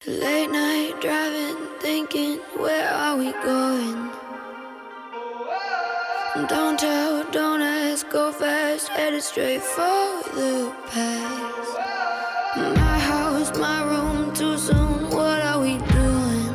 Late night driving, thinking, where are we going? Don't tell, don't ask, go fast, headed straight for the past. My house, my room, too soon, what are we doing?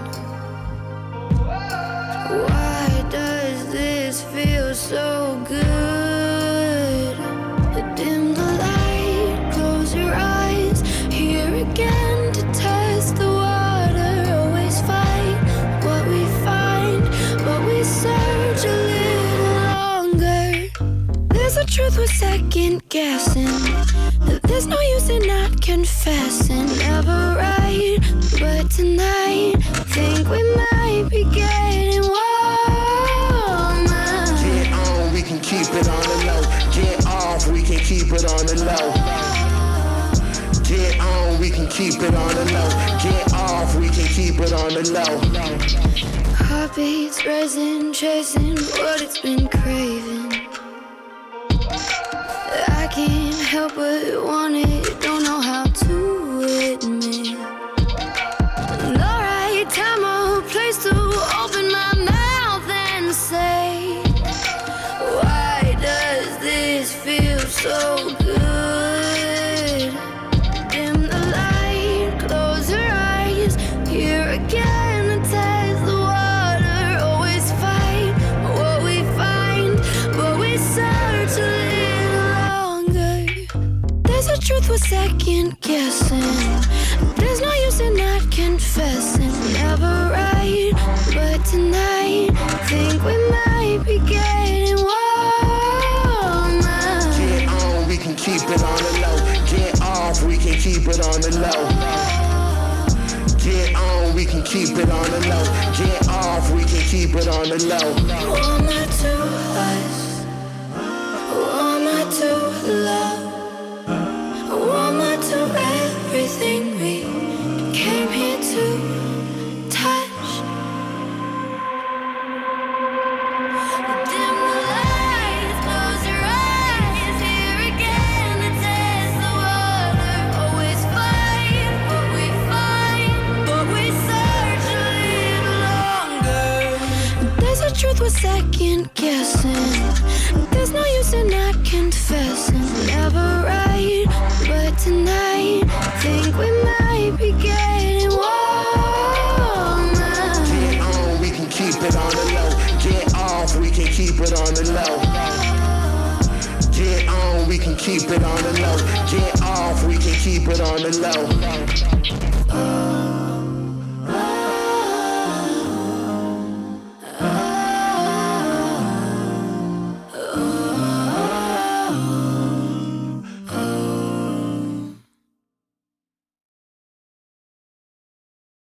Why does this feel so good? Dim the light, close your eyes, here again to test the water. Always fight what we find, but we search a little longer. There's a truth we're second guessing, there's no use in not confessing. Never right, but tonight think we might be getting warmer. Get on, we can keep it on the low. Get off, we can keep it on the low. Get on, we can keep it on the low. Get off, we can keep it on the low. Heartbeats racing, chasing what it's been craving. I can't help but want it, don't know how to admit. No right time or place to open my mouth and say, why does this feel so good? Dim the light, close your eyes, here again to test the water. Always fight what we find, but we search a little longer. There's a truth we're second guessing, there's no use in not confessing. Never right, but tonight think we might be getting warmer. Get on, we can keep it on the low. Get off, we can keep it on the low. Get on, we can keep it on the low. Get off, we can keep it on the low. Warmer to us, warmer to love, warmer to everything we came here to touch. Dim the lights, close your eyes, here again to test the water. Always fight what we find, but we search a little longer. There's a truth we're second guessing, there's no use in not confessing. Never right, but tonight think we might be getting warmer. Get on, we can keep it on the low. Get off, we can keep it on the low. Get on, we can keep it on the low. Get off, we can keep it on the low.